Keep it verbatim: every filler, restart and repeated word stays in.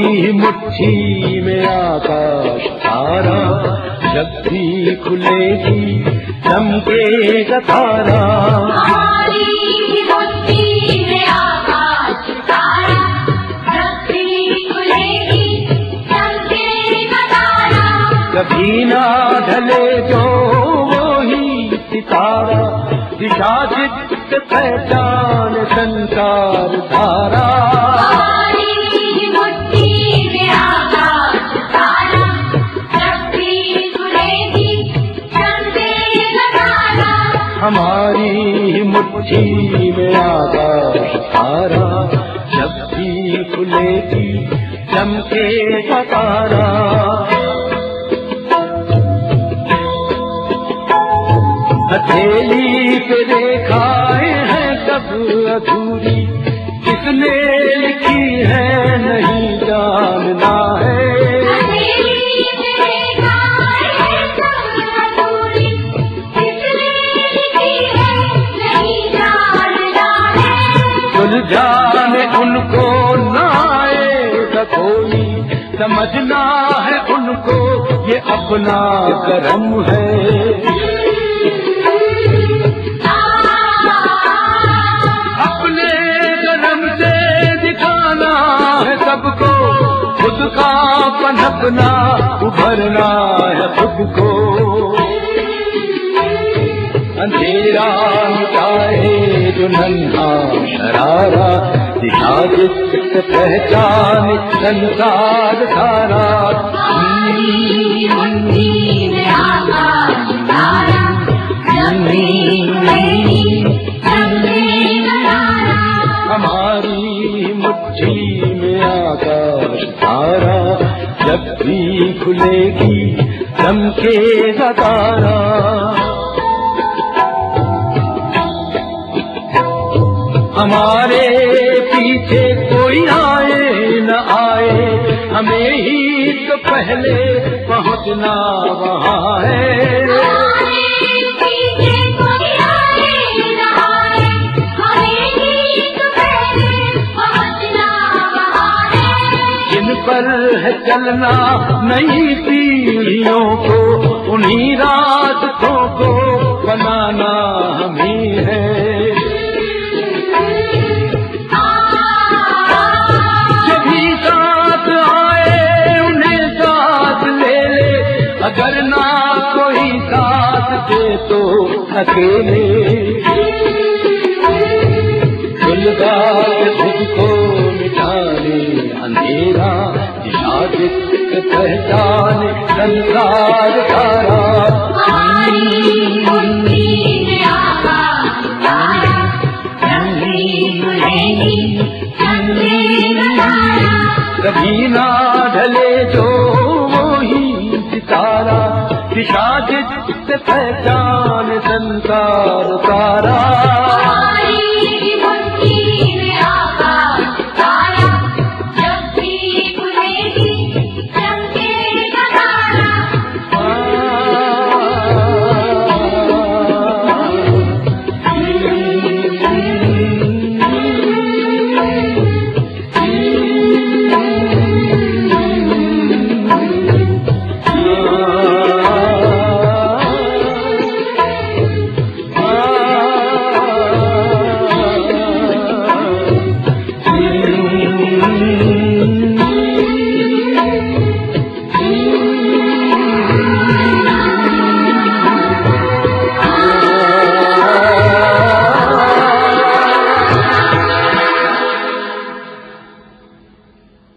हमारी मुट्ठी में आकाश तारा, जब भी खुलेगी चमकेगा तारा। हमारी मुट्ठी में आकाश तारा, जब भी खुलेगी चमकेगा तारा। कभी ना ढले जो वो ही सितारा, दिशा चित्त पहचान संसार धारा। हमारी मुट्ठी में आकाश तारा, जब भी खुलेगी चमकेगा तारा। हमारी मुट्ठी में आकाश तारा, जब भी खुलेगी चमकेगा तारा। हथेली पे रेखाएं हैं सब अधूरी, किसने लिखी है नहीं जानना है। हथेली पे रेखाएं हैं सब अधूरी, किसने लिखी है नहीं जानना है। सुलझाने उनको ना आएगा कोई, समझना है उनको ये अपना करम है। सबको खुद का पनपना, उभरना है खुद को। अंधेरा मिटाए जो नन्हा शरारा, दिशा जिससे पहचान संसार सारा। मुट्ठी में आकाश तारा, जब भी खुलेगी चमकेगा तारा। हमारी मुट्ठी में आकाश तारा, जब भी खुलेगी चमकेगा तारा। हमारे पीछे कोई आए न आए, हमें ही तो पहले पहुंचना वहाँ है। पर है चलना नई पीढ़ियों को, उन्हीं रास्तों को बनाना हमें है। जभी साथ आए उन्हें साथ ले ले, अगर ना कोई साथ दे तो अकेले। सुलगा के खुद को मिटाने अंधेरा, दिशा जिससे पहचान संसार सारा। हमारी मुट्ठी में आकाश तारा, जब भी खुलेगी चमकेगा तारा। कभी ना ढले जो वो ही सितारा, दिशा जिससे पहचान संसार सारा।